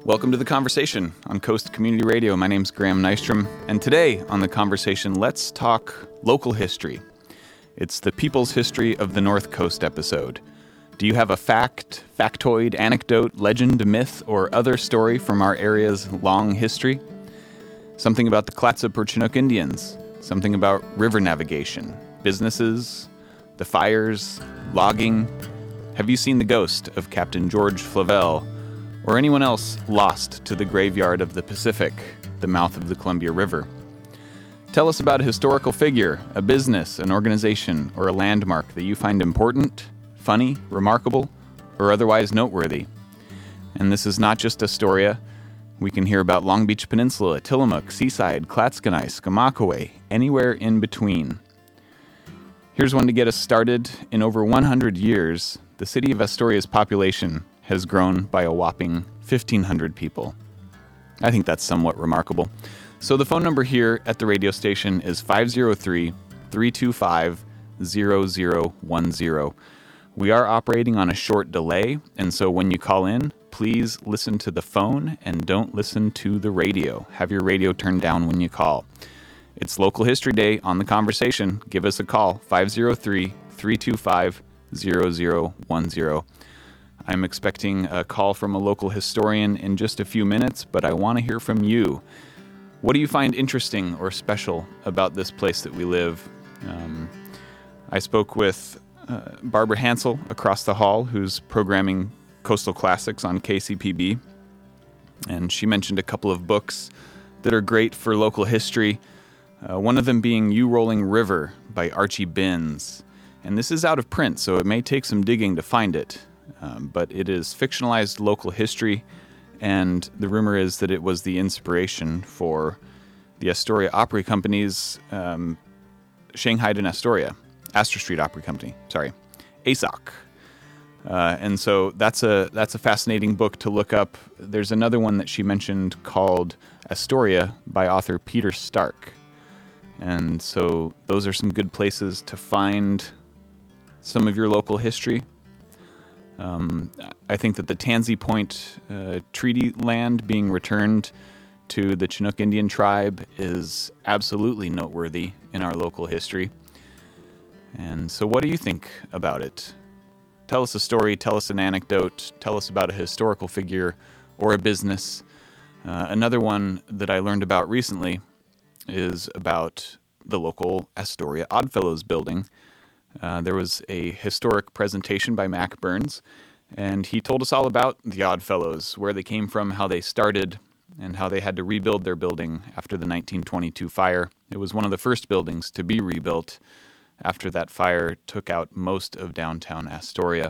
Welcome to The Conversation on Coast Community Radio. My name's Graham Nystrom, and today on The Conversation, let's talk local history. It's the People's History of the North Coast episode. Do you have a fact, factoid, anecdote, legend, myth, or other story from our area's long history? Something about the Clatsop Chinook Indians, something about river navigation, businesses, the fires, logging. Have you seen the ghost of Captain George Flavelle, or anyone else lost to the graveyard of the Pacific, the mouth of the Columbia River? Tell us about a historical figure, a business, an organization, or a landmark that you find important, funny, remarkable, or otherwise noteworthy. And this is not just Astoria. We can hear about Long Beach Peninsula, Tillamook, Seaside, Clatskanie, Skamakawa, anywhere in between. Here's one to get us started. In over 100 years, the city of Astoria's population has grown by a whopping 1,500 people. I think that's somewhat remarkable. So the phone number here at the radio station is 503-325-0010. We are operating on a short delay, and so when you call in, please listen to the phone and don't listen to the radio. Have your radio turned down when you call. It's Local History Day on The Conversation. Give us a call, 503-325-0010. I'm expecting a call from a local historian in just a few minutes, but I want to hear from you. What do you find interesting or special about this place that we live? I spoke with Barbara Hansel across the hall, who's programming Coastal Classics on KCPB, and she mentioned a couple of books that are great for local history, one of them being You Rolling River by Archie Binns. And this is out of print, so it may take some digging to find it, but it is fictionalized local history, and the rumor is that it was the inspiration for the Astoria Opry Company's Shanghaied in Astoria, Astor Street Opry Company, ASOC. And so that's a fascinating book to look up. There's another one that she mentioned called Astoria by author Peter Stark. And so those are some good places to find some of your local history. I think that the Tansy Point treaty land being returned to the Chinook Indian tribe is absolutely noteworthy in our local history. And so what do you think about it? Tell us a story, tell us an anecdote, tell us about a historical figure or a business. Another one that I learned about recently is about the local Astoria Oddfellows building. There was a historic presentation by Mac Burns, and he told us all about the Oddfellows, where they came from, how they started, and how they had to rebuild their building after the 1922 fire. It was one of the first buildings to be rebuilt after that fire took out most of downtown Astoria.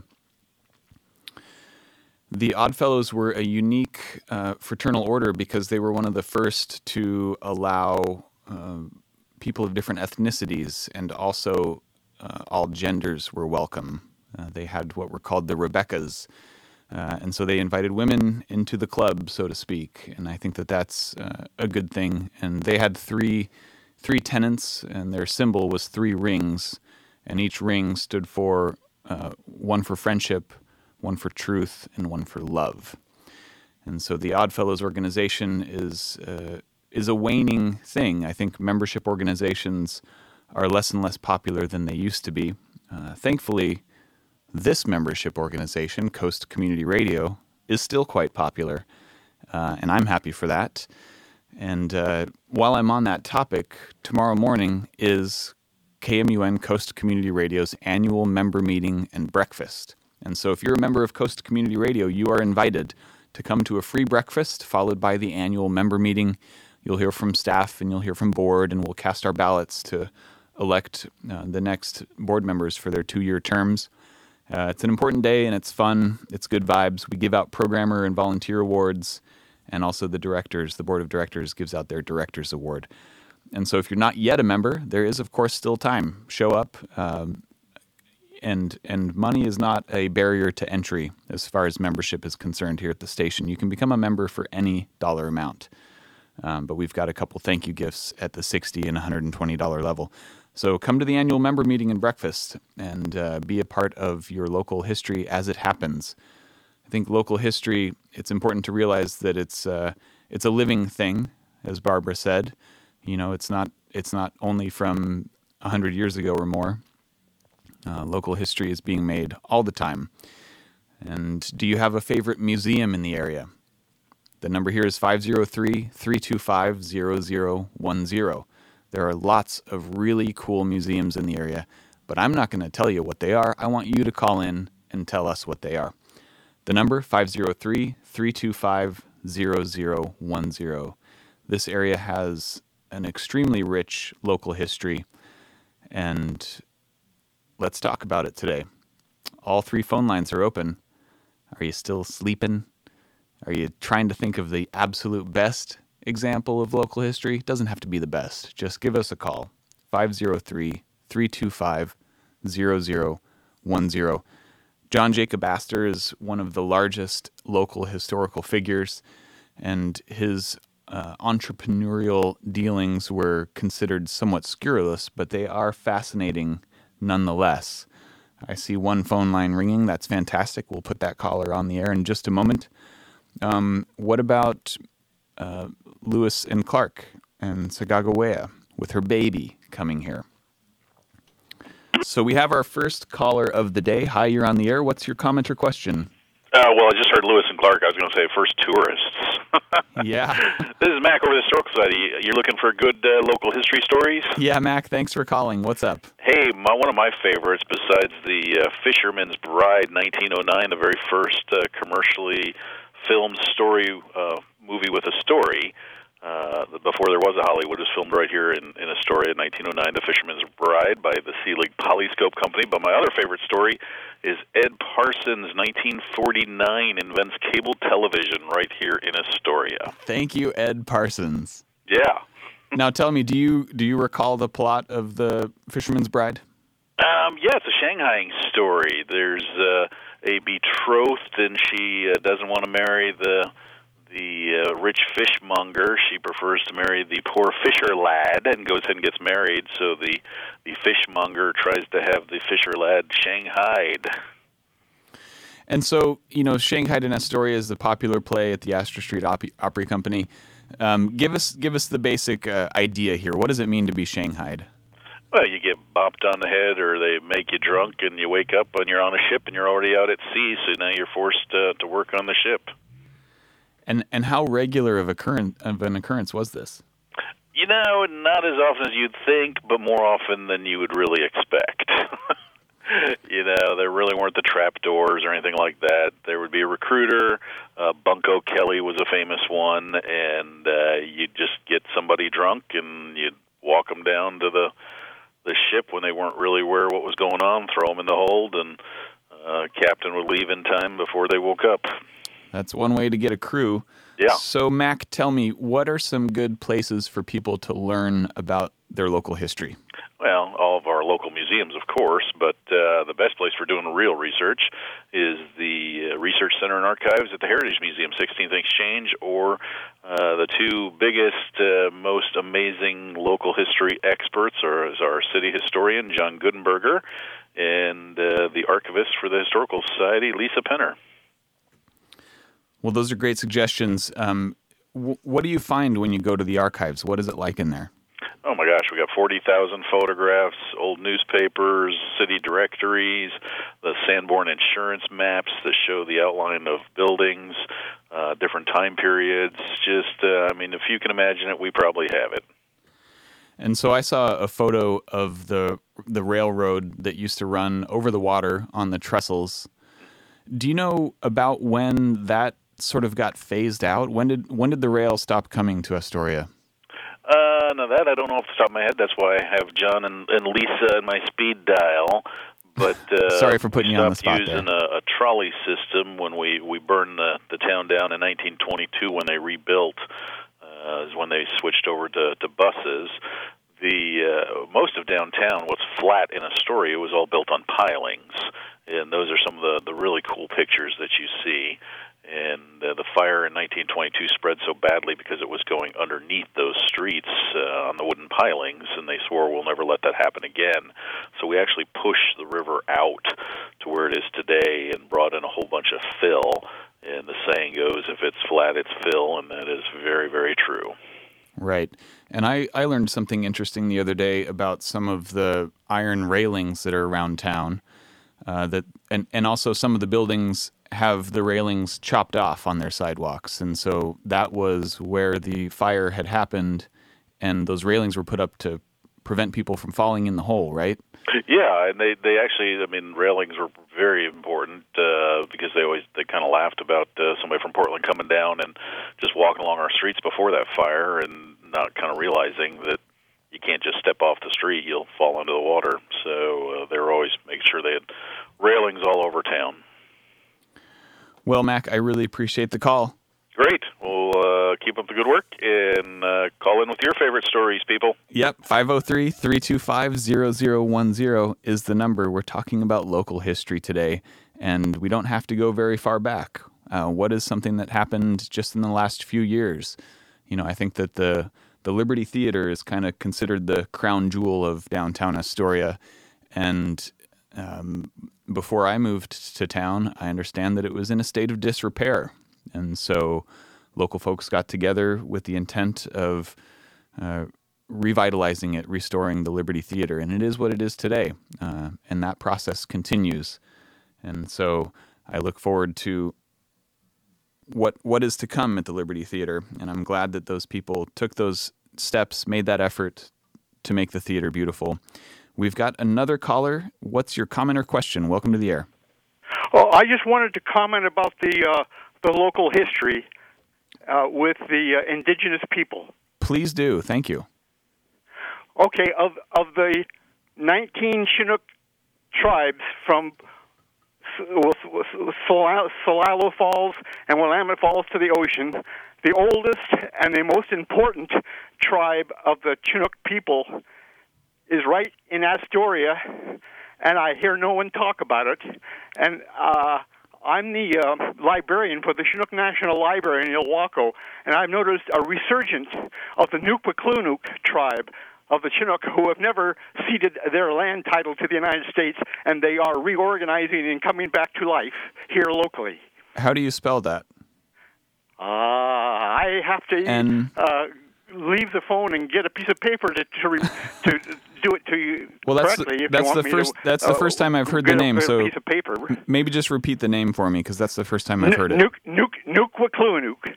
The Oddfellows were a unique fraternal order because they were one of the first to allow people of different ethnicities, and also all genders were welcome. They had what were called the Rebeccas, and so they invited women into the club, so to speak, and I think that that's a good thing. And they had three tenants, and their symbol was 3 rings, and each ring stood for one for friendship, one for truth, and one for love. And so the Oddfellows organization is a waning thing. I think membership organizations are less and less popular than they used to be. Thankfully, this membership organization, Coast Community Radio, is still quite popular, and I'm happy for that. And while I'm on that topic, tomorrow morning is KMUN Coast Community Radio's annual member meeting and breakfast. And so if you're a member of Coast Community Radio, you are invited to come to a free breakfast followed by the annual member meeting. You'll hear from staff and you'll hear from board, and we'll cast our ballots to elect the next board members for their 2-year terms. It's an important day, and it's fun. It's good vibes. We give out programmer and volunteer awards, and also the board of directors gives out their director's award. And so if you're not yet a member, there is, of course, still time. Show up, and money is not a barrier to entry as far as membership is concerned here at the station. You can become a member for any dollar amount, but we've got a couple thank you gifts at the $60 and $120 level. So come to the annual member meeting and breakfast and be a part of your local history as it happens. I think local history, it's important to realize that it's a living thing, as Barbara said. It's not only from 100 years ago or more. Local history is being made all the time. And do you have a favorite museum in the area? The number here is 503-325-0010. There are lots of really cool museums in the area, but I'm not going to tell you what they are. I want you to call in and tell us what they are. The number, 503-325-0010. This area has an extremely rich local history, and let's talk about it today. All 3 phone lines are open. Are you still sleeping? Are you trying to think of the absolute best example of local history? It doesn't have to be the best. Just give us a call, 503-325-0010. John Jacob Astor is one of the largest local historical figures, and his entrepreneurial dealings were considered somewhat scurrilous, but they are fascinating nonetheless. I see one phone line ringing. That's fantastic. We'll put that caller on the air in just a moment. What about Lewis and Clark and Sacagawea with her baby coming here? So we have our first caller of the day. Hi, you're on the air. What's your comment or question? Well, I just heard Lewis and Clark. I was going to say first tourists. Yeah. This is Mac over the Historical Society. You're looking for good local history stories? Yeah, Mac, thanks for calling. What's up? Hey, one of my favorites, besides the Fisherman's Bride 1909, the very first commercially filmed story movie with a story, before there was a Hollywood, was filmed right here in Astoria in 1909, The Fisherman's Bride by the Selig Polyscope Company. But my other favorite story is Ed Parsons' 1949 invents cable television right here in Astoria. Thank you, Ed Parsons. Yeah. Now tell me, do you recall the plot of The Fisherman's Bride? Yeah, it's a Shanghaiing story. There's a betrothed, and she doesn't want to marry the rich fishmonger. She prefers to marry the poor fisher lad and goes ahead and gets married. So the fishmonger tries to have the fisher lad shanghaied. And so, Shanghai in Astoria is the popular play at the Astor Street Opry Company. Give us the basic idea here. What does it mean to be shanghaied? Well, you get bopped on the head, or they make you drunk, and you wake up and you're on a ship and you're already out at sea, so now you're forced to work on the ship. And how regular of an occurrence was this? Not as often as you'd think, but more often than you would really expect. There really weren't the trap doors or anything like that. There would be a recruiter. Bunko Kelly was a famous one, and you'd just get somebody drunk, and you'd walk them down to the ship when they weren't really aware what was going on, throw them in the hold, and captain would leave in time before they woke up. That's one way to get a crew. Yeah. So, Mac, tell me, what are some good places for people to learn about their local history? Well, all of our local museums, of course, but the best place for doing real research is the Research Center and Archives at the Heritage Museum, 16th Exchange, or the 2 biggest, most amazing local history experts is our city historian, John Goodenberger, and the archivist for the Historical Society, Lisa Penner. Well, those are great suggestions. What do you find when you go to the archives? What is it like in there? Oh my gosh, we got 40,000 photographs, old newspapers, city directories, the Sanborn insurance maps that show the outline of buildings, different time periods. Just, if you can imagine it, we probably have it. And so I saw a photo of the railroad that used to run over the water on the trestles. Do you know about when that sort of got phased out? When did the rail stop coming to Astoria? No, that I don't know off the top of my head. That's why I have John and Lisa in my speed dial. But sorry for putting you on the spot there. We stopped using a trolley system when we burned the town down in 1922 when they rebuilt. Is when they switched over to buses. Most of downtown, what's flat in Astoria, was all built on pilings, and those are some of the really cool pictures that you see. And the fire in 1922 spread so badly because it was going underneath those streets on the wooden pilings, and they swore we'll never let that happen again. So we actually pushed the river out to where it is today and brought in a whole whole bunch of fill. And the saying goes, if it's flat, it's fill, and that is very, very true. Right. And I learned something interesting the other day about some of the iron railings that are around town. And also some of the buildings have the railings chopped off on their sidewalks. And so that was where the fire had happened, and those railings were put up to prevent people from falling in the hole, right? Yeah, and they actually, I mean, railings were very important because they kind of laughed about somebody from Portland coming down and just walking along our streets before that fire and not kind of realizing that you can't just step off the street, you'll fall into the water. So they were always making sure they had railings all over town. Well, Mac, I really appreciate the call. Great. We'll keep up the good work and call in with your favorite stories, people. Yep, 503-325-0010 is the number. We're talking about local history today, and we don't have to go very far back. What is something that happened just in the last few years? You know, I think that the Liberty Theater is kind of considered the crown jewel of downtown Astoria, and before I moved to town, I understand that it was in a state of disrepair. And so local folks got together with the intent of revitalizing it, restoring the Liberty Theater. And it is what it is today. And that process continues. And so I look forward to what is to come at the Liberty Theater. And I'm glad that those people took those steps, made that effort to make the theater beautiful. We've got another caller. What's your comment or question? Welcome to the air. Well, I just wanted to comment about the local history with the indigenous people. Please do. Thank you. Okay, of the 19 Chinook tribes from Solalo Falls and Willamette Falls to the ocean, the oldest and the most important tribe of the Chinook people is right in Astoria, and I hear no one talk about it. And I'm the librarian for the Chinook National Library in Ilwaco, and I've noticed a resurgence of the Nukwaklunuk tribe of the Chinook who have never ceded their land title to the United States, and they are reorganizing and coming back to life here locally. How do you spell that? I have to leave the phone and get a piece of paper to do it to you correctly. That's the first time I've heard the name. So piece of paper. Maybe just repeat the name for me, because that's the first time I've heard it. Nukwaklunuk.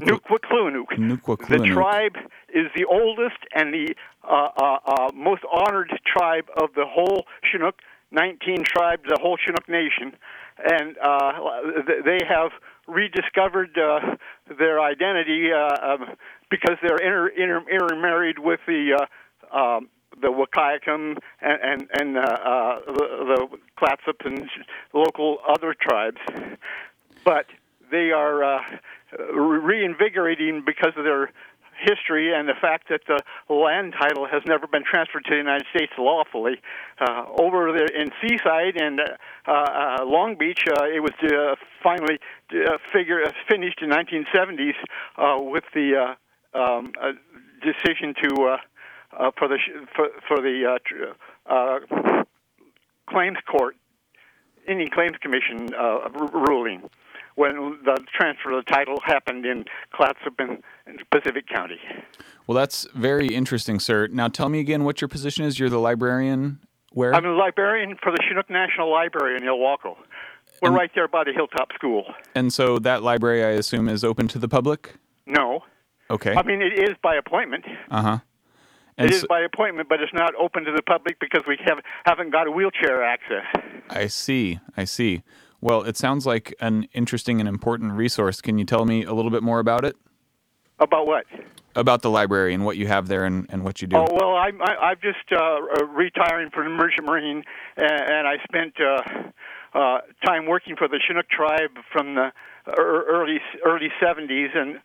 The tribe is the oldest and the most honored tribe of the whole Chinook, 19 tribes, the whole Chinook Nation, and they have rediscovered their identity because they're intermarried with the Wahkiakum and the Clatsop and local other tribes, but they are reinvigorating because of their history and the fact that the land title has never been transferred to the United States lawfully. Over there in Seaside and Long Beach, it was finally finished in 1970s with the decision to for the claims court, Indian Claims Commission ruling, when the transfer of the title happened in Clatsop and Pacific County. Well, that's very interesting, sir. Now, tell me again what your position is. You're the librarian where? I'm the librarian for the Chinook National Library in Ilwaco. We're right there by the Hilltop School. And so that library, I assume, is open to the public? No. Okay. I mean, it is by appointment. Uh-huh. It is by appointment, but it's not open to the public because we haven't got a wheelchair access. I see. Well, it sounds like an interesting and important resource. Can you tell me a little bit more about it? About what? About the library and what you have there and what you do. Oh, well, I'm just retiring from the Merchant Marine, and I spent time working for the Chinook tribe from the early 70s, and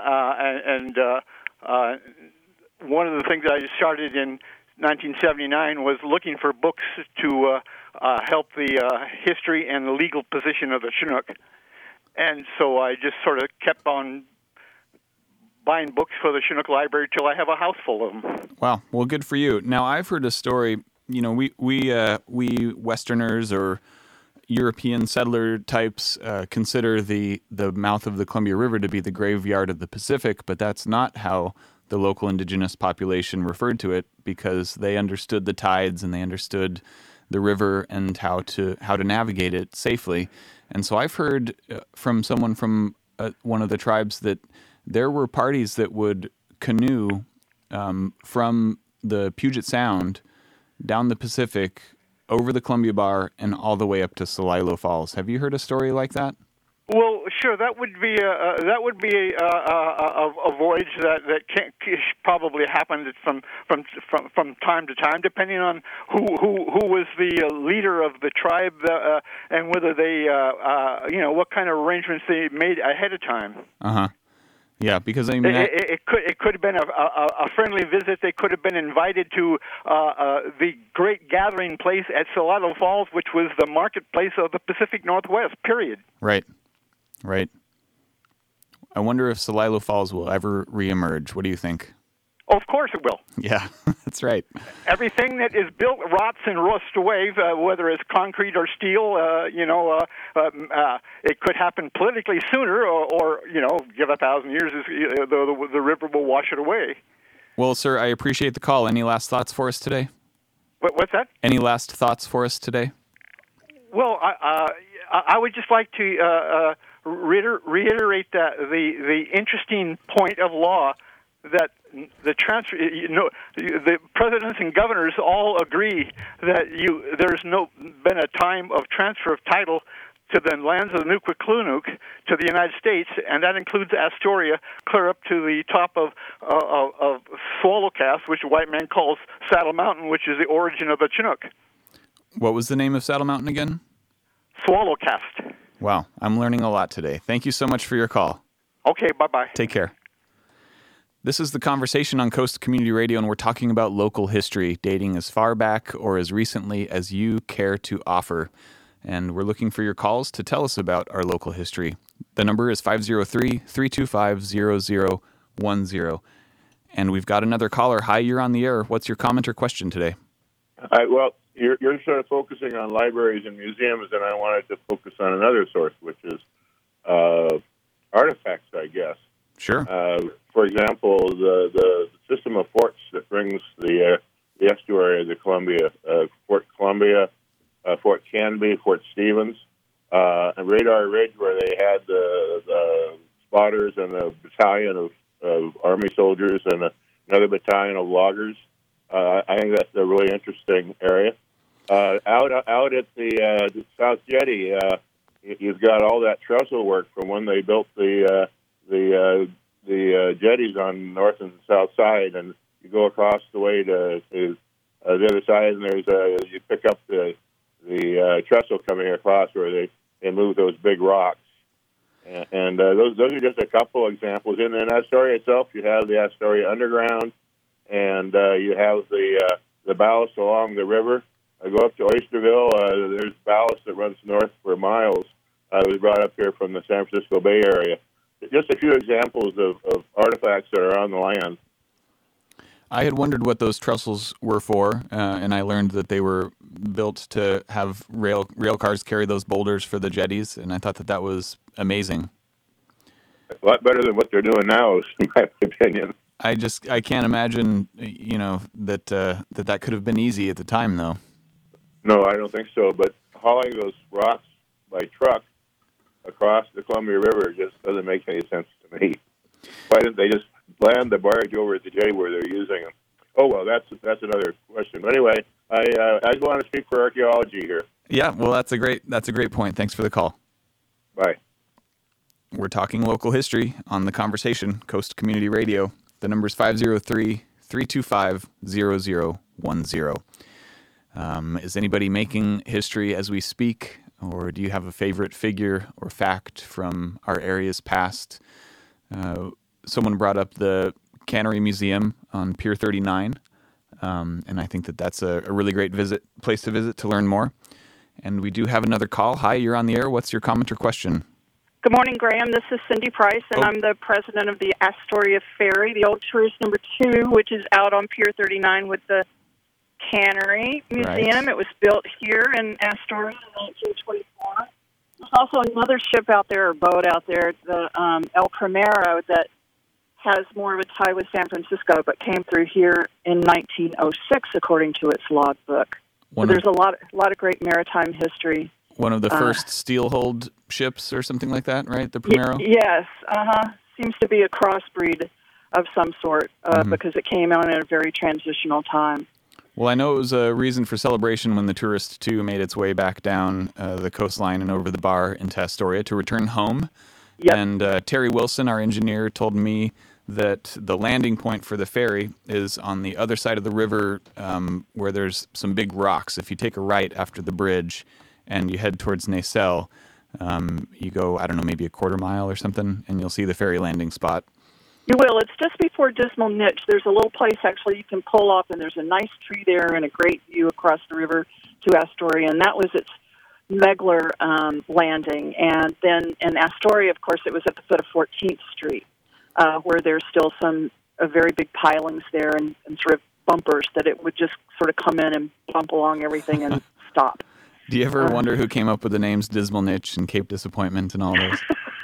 one of the things I started in 1979 was looking for books to help the history and the legal position of the Chinook. And so I just sort of kept on buying books for the Chinook Library till I have a house full of them. Wow. Well, good for you. Now, I've heard a story, you know, we Westerners, or European settler types consider the mouth of the Columbia River to be the graveyard of the Pacific, but that's not how the local indigenous population referred to it, because they understood the tides and they understood the river and how to navigate it safely. And so I've heard from someone from one of the tribes that there were parties that would canoe from the Puget Sound down the Pacific, over the Columbia Bar, and all the way up to Celilo Falls. Have you heard a story like that? Well, sure. That would be a voyage that probably happened from time to time, depending on who was the leader of the tribe and whether they what kind of arrangements they made ahead of time. Yeah, because I mean, it could have been a friendly visit. They could have been invited to the great gathering place at Celilo Falls, which was the marketplace of the Pacific Northwest. Period. Right. I wonder if Celilo Falls will ever reemerge. What do you think? Of course it will. Yeah, that's right. Everything that is built rots and rusts away, whether it's concrete or steel. It could happen politically sooner, or give 1,000 years, the river will wash it away. Well, sir, I appreciate the call. Any last thoughts for us today? What's that? Any last thoughts for us today? Well, I would just like to reiterate that the interesting point of law that the transfer, the presidents and governors all agree that there's been a time of transfer of title to the lands of the Nukwaklunuk to the United States, and that includes Astoria, clear up to the top of Swallowcast, which a white man calls Saddle Mountain, which is the origin of the Chinook. What was the name of Saddle Mountain again? Swallowcast. Wow, I'm learning a lot today. Thank you so much for your call. Okay, bye-bye. Take care. This is The Conversation on Coast Community Radio, and we're talking about local history, dating as far back or as recently as you care to offer. And we're looking for your calls to tell us about our local history. The number is 503-325-0010. And we've got another caller. Hi, you're on the air. What's your comment or question today? Well, you're sort of focusing on libraries and museums, and I wanted to focus on another source, which is artifacts, I guess. Sure. For example, the system of forts that brings the estuary of the Columbia, Fort Columbia, Fort Canby, Fort Stevens, and Radar Ridge, where they had the spotters and a battalion of Army soldiers and another battalion of loggers. I think that's a really interesting area. Out at the South Jetty, you've got all that trestle work from when they built the jetties on north and south side, and you go across the way to the other side, and there's you pick up the trestle coming across where they move those big rocks, and those are just a couple examples. And in Astoria itself, you have the Astoria Underground, and you have the ballast along the river. I go up to Oysterville. There's ballast that runs north for miles. It was brought up here from the San Francisco Bay Area. Just a few examples of artifacts that are on the land. I had wondered what those trestles were for, and I learned that they were built to have rail cars carry those boulders for the jetties, and I thought that was amazing. A lot better than what they're doing now, in my opinion. I can't imagine, that could have been easy at the time, though. No, I don't think so. But hauling those rocks by truck across the Columbia River just doesn't make any sense to me. Why didn't they just land the barge over at the jetty where they're using them? Oh well, that's another question. But anyway, I just want to speak for archaeology here. Yeah, well, that's a great point. Thanks for the call. Bye. We're talking local history on The Conversation, Coast Community Radio. The number is 503-325-0010. Is anybody making history as we speak, or do you have a favorite figure or fact from our area's past? Someone brought up the Cannery Museum on Pier 39, and I think that's a really great place to visit to learn more. And we do have another call. Hi, you're on the air. What's your comment or question? Good morning, Graham. This is Cindy Price, and I'm the president of the Astoria Ferry, the old tourist number 2, which is out on Pier 39 with the Cannery Museum. Right. It was built here in Astoria in 1924. There's also another ship out there, or boat out there, the El Primero, that has more of a tie with San Francisco, but came through here in 1906, according to its logbook. So there's a lot of great maritime history. One of the first steel-hulled ships or something like that, right? The Primero? Yes, seems to be a crossbreed of some sort because it came out at a very transitional time. Well, I know it was a reason for celebration when the Tourist II made its way back down the coastline and over the bar into Astoria to return home. Yep. And Terry Wilson, our engineer, told me that the landing point for the ferry is on the other side of the river where there's some big rocks. If you take a right after the bridge and you head towards Nacelle, you go, I don't know, maybe a quarter mile or something, and you'll see the ferry landing spot. You will. It's just before Dismal Niche. There's a little place, actually, you can pull up, and there's a nice tree there and a great view across the river to Astoria, and that was its Megler landing. And then in Astoria, of course, it was at the foot of 14th Street, where there's still some very big pilings there and sort of bumpers that it would just sort of come in and bump along everything and stop. Do you ever wonder who came up with the names Dismal Niche and Cape Disappointment and all those?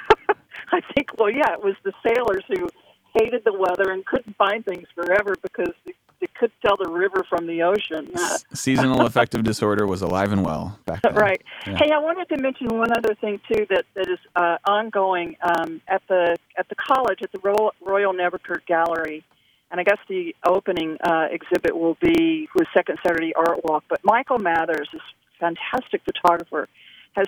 I think, well, yeah, it was the sailors who hated the weather and couldn't find things forever because they couldn't tell the river from the ocean. Seasonal affective disorder was alive and well back then. Right. Yeah. Hey, I wanted to mention one other thing, too, that is ongoing at the college, at the Royal Nebuchadnezzar Gallery. And I guess the opening exhibit will be with Second Saturday Art Walk. But Michael Mathers, this fantastic photographer, has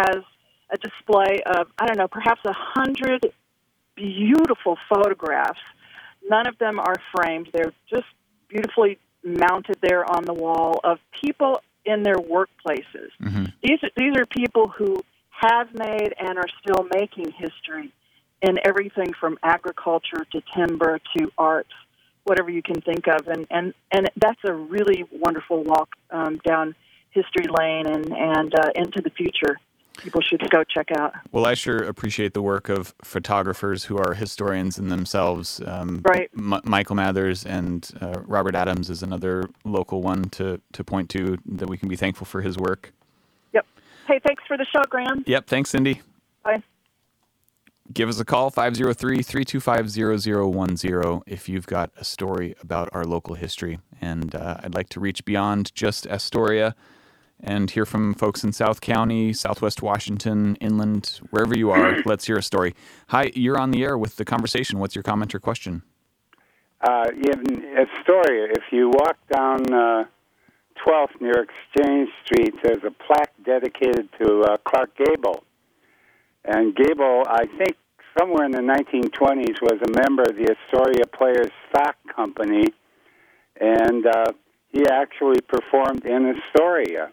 a display of, I don't know, perhaps 100 beautiful photographs. None of them are framed. They're just beautifully mounted there on the wall of people in their workplaces. Mm-hmm. These are people who have made and are still making history in everything from agriculture to timber to arts, whatever you can think of. And that's a really wonderful walk down history lane and into the future. People should go check out. Well, I sure appreciate the work of photographers who are historians in themselves. Right. Michael Mathers and Robert Adams is another local one to point to that we can be thankful for his work. Yep. Hey, thanks for the show, Graham. Yep. Thanks, Cindy. Bye. Give us a call, 503-325-0010, if you've got a story about our local history. And I'd like to reach beyond just Astoria and hear from folks in South County, Southwest Washington, inland, wherever you are. Let's hear a story. Hi, you're on the air with the conversation. What's your comment or question? In Astoria, if you walk down 12th near Exchange Street, there's a plaque dedicated to Clark Gable. And Gable, I think somewhere in the 1920s, was a member of the Astoria Players Stock Company, and he actually performed in Astoria.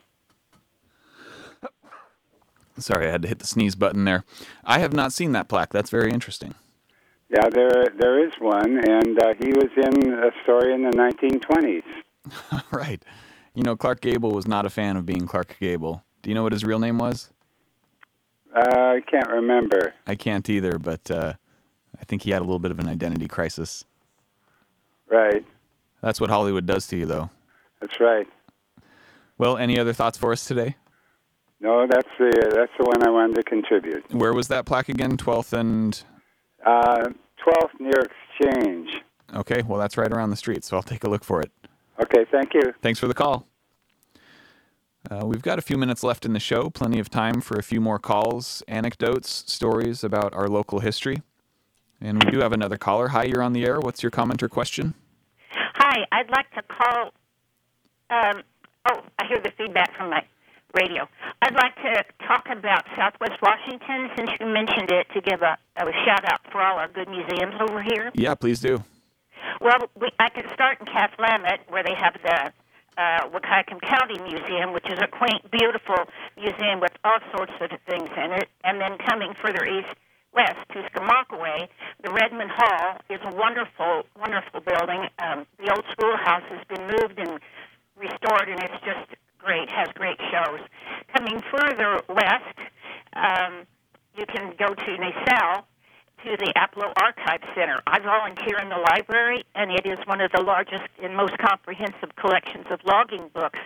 Sorry, I had to hit the sneeze button there. I have not seen that plaque. That's very interesting. Yeah, there is one, and he was in Astoria in the 1920s. Right. You know, Clark Gable was not a fan of being Clark Gable. Do you know what his real name was? I can't remember. I can't either, but I think he had a little bit of an identity crisis. Right. That's what Hollywood does to you, though. That's right. Well, any other thoughts for us today? No, that's the one I wanted to contribute. Where was that plaque again? 12th and... 12th near Exchange. Okay, well, that's right around the street, so I'll take a look for it. Okay, thank you. Thanks for the call. We've got a few minutes left in the show, plenty of time for a few more calls, anecdotes, stories about our local history. And we do have another caller. Hi, you're on the air. What's your comment or question? Hi, I'd like to call... I hear the feedback from my radio. I'd like to talk about Southwest Washington, since you mentioned it, to give a shout-out for all our good museums over here. Yeah, please do. Well, I could start in Cathlamet, where they have the Wahkiakum County Museum, which is a quaint, beautiful museum with all sorts of things in it. And then coming further west to Skamakaway, the Redmond Hall is a wonderful, wonderful building. The old schoolhouse has been moved and restored, and it's just great, has great shows. Coming further west, you can go to Nacelle, to the Aplo Archive Center. I volunteer in the library, and it is one of the largest and most comprehensive collections of logging books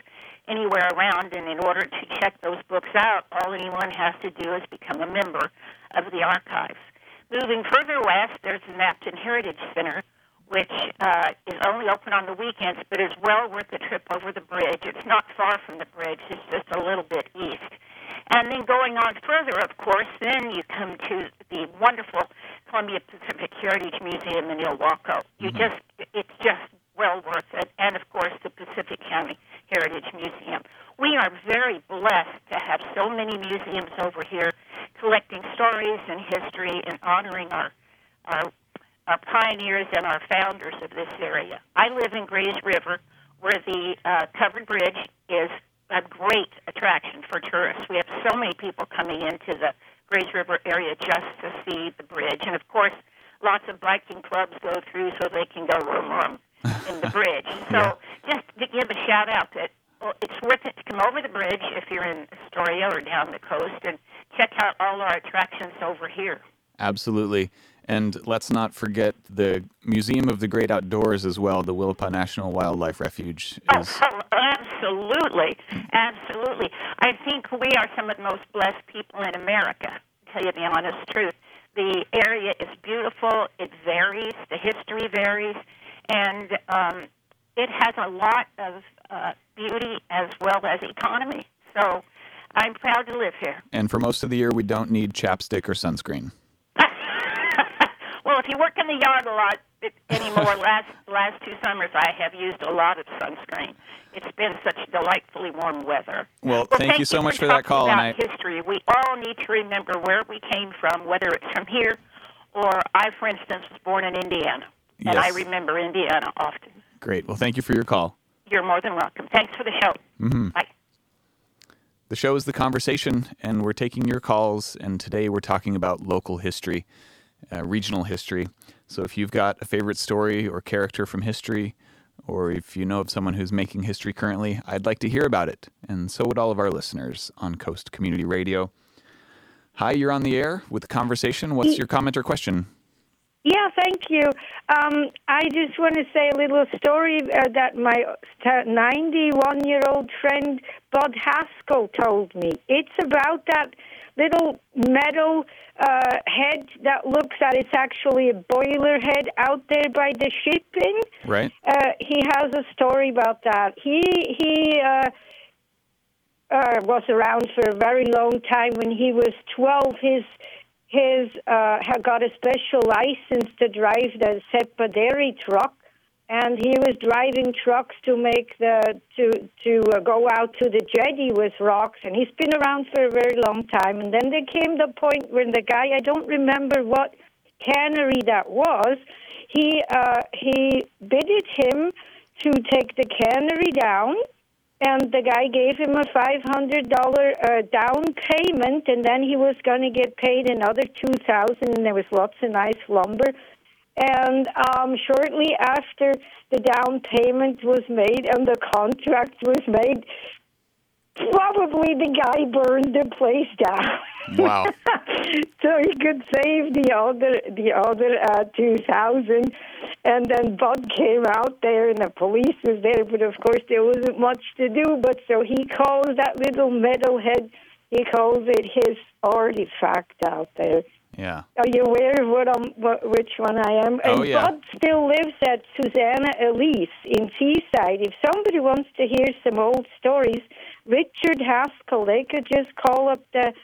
anywhere around. And in order to check those books out, all anyone has to do is become a member of the archives. Moving further west, there's the Napton Heritage Center, which is only open on the weekends, but is well worth the trip over the bridge. It's not far from the bridge. It's just a little bit east. And then going on further, of course, then you come to the wonderful Columbia Pacific Heritage Museum in Ilwaco. It's just well worth it. And, of course, the Pacific County Heritage Museum. We are very blessed to have so many museums over here collecting stories and history and honoring our pioneers and our founders of this area. I live in Grays River, where the covered bridge is a great attraction for tourists. We have so many people coming into the Grays River area just to see the bridge. And, of course, lots of biking clubs go through so they can go room in the bridge. So just to give a shout-out that it's worth it to come over the bridge if you're in Astoria or down the coast and check out all our attractions over here. Absolutely. And let's not forget the Museum of the Great Outdoors as well. The Willapa National Wildlife Refuge is... Oh, absolutely. Absolutely. I think we are some of the most blessed people in America, to tell you the honest truth. The area is beautiful. It varies. The history varies. And it has a lot of beauty as well as economy. So I'm proud to live here. And for most of the year, we don't need chapstick or sunscreen. Well, if you work in the yard a lot anymore, last 2 summers I have used a lot of sunscreen. It's been such delightfully warm weather. Well, thank you so much for that call. About history, we all need to remember where we came from, whether it's from here or I, for instance, was born in Indiana. And I remember Indiana often. Great. Well, thank you for your call. You're more than welcome. Thanks for the show. Mm-hmm. Bye. The show is The Conversation, and we're taking your calls, and today we're talking about local history, regional history. So if you've got a favorite story or character from history, or if you know of someone who's making history currently, I'd like to hear about it, and so would all of our listeners on Coast Community Radio. Hi, you're on the air with The Conversation. What's your comment or question? Yeah, thank you. I just want to say a little story that my 91-year-old friend Bud Haskell told me. It's about that little metal head that looks like it's actually a boiler head out there by the shipping. Right. He has a story about that. He was around for a very long time. When he was 12, had got a special license to drive the Seppa Dairy truck, and he was driving trucks to make go out to the jetty with rocks, and he's been around for a very long time. And then there came the point when the guy, I don't remember what cannery that was, he bidded him to take the cannery down. And the guy gave him a $500 down payment, and then he was going to get paid another $2,000, and there was lots of nice lumber. And shortly after the down payment was made and the contract was made, probably the guy burned the place down. Wow! So he could save the other 2,000. And then Bud came out there, and the police was there, but of course there wasn't much to do. But so he calls that little metalhead, he calls it his artifact out there. Yeah. Are you aware of which one I am? Oh, and yeah. Bud still lives at Susanna Elise in Seaside. If somebody wants to hear some old stories, Richard Haskell, they could just call up the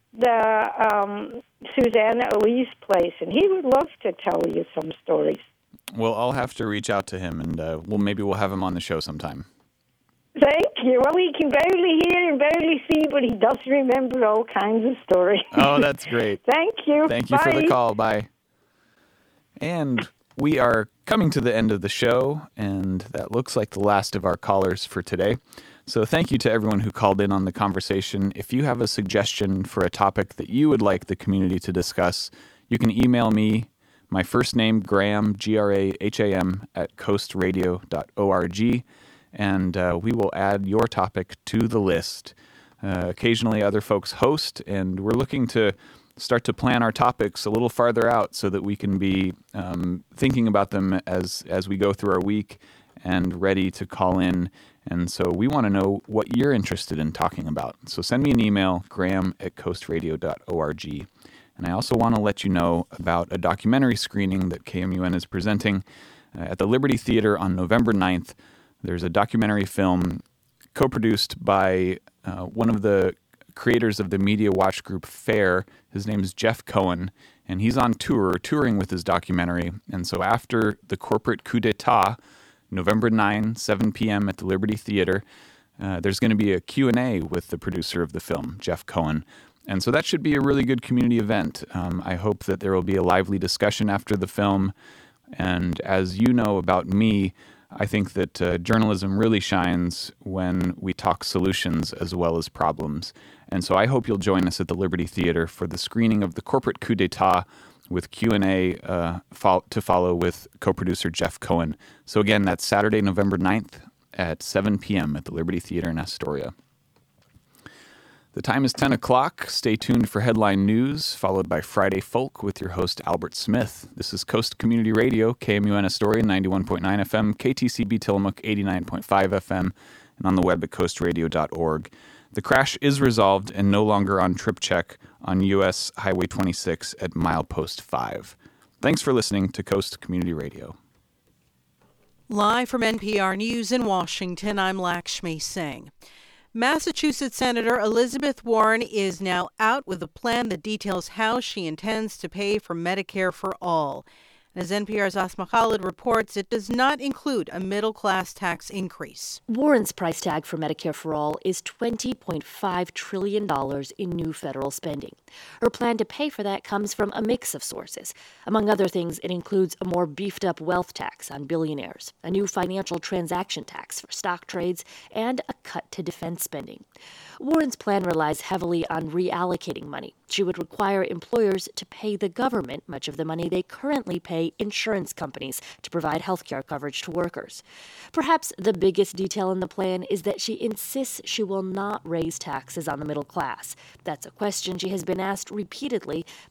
Susanna Elise place, and he would love to tell you some stories. Well, I'll have to reach out to him, and we'll have him on the show sometime. Thank you. Well, he can barely hear and barely see, but he does remember all kinds of stories. Oh, that's great. Thank you. Thank you Bye. for the call. Bye. And we are coming to the end of the show, and that looks like the last of our callers for today. So thank you to everyone who called in on the conversation. If you have a suggestion for a topic that you would like the community to discuss, you can email me, my first name, Graham, Graham, at coastradio.org, and we will add your topic to the list. Occasionally other folks host, and we're looking to start to plan our topics a little farther out so that we can be thinking about them as we go through our week and ready to call in. And so we want to know what you're interested in talking about. So send me an email, graham@coastradio.org. And I also want to let you know about a documentary screening that KMUN is presenting at the Liberty Theater on November 9th. There's a documentary film co-produced by one of the creators of the Media Watch group FAIR. His name is Jeff Cohen, and he's on touring with his documentary. And so after the corporate coup d'etat, November 9, 7 p.m. at the Liberty Theater, there's going to be a Q&A with the producer of the film, Jeff Cohen. And so that should be a really good community event. I hope that there will be a lively discussion after the film. And as you know about me, I think that journalism really shines when we talk solutions as well as problems. And so I hope you'll join us at the Liberty Theater for the screening of the corporate coup d'etat with Q&A to follow with co-producer Jeff Cohen. So again, that's Saturday, November 9th at 7 p.m. at the Liberty Theater in Astoria. The time is 10 o'clock. Stay tuned for headline news, followed by Friday Folk with your host, Albert Smith. This is Coast Community Radio, KMUN Astoria, 91.9 FM, KTCB Tillamook, 89.5 FM, and on the web at coastradio.org. The crash is resolved and no longer on trip check on U.S. Highway 26 at milepost 5. Thanks for listening to Coast Community Radio. Live from NPR News in Washington, I'm Lakshmi Singh. Massachusetts Senator Elizabeth Warren is now out with a plan that details how she intends to pay for Medicare for all. As NPR's Asma Khalid reports, it does not include a middle-class tax increase. Warren's price tag for Medicare for All is $20.5 trillion in new federal spending. Her plan to pay for that comes from a mix of sources. Among other things, it includes a more beefed-up wealth tax on billionaires, a new financial transaction tax for stock trades, and a cut to defense spending. Warren's plan relies heavily on reallocating money. She would require employers to pay the government much of the money they currently pay insurance companies to provide health care coverage to workers. Perhaps the biggest detail in the plan is that she insists she will not raise taxes on the middle class. That's a question she has been asked repeatedly,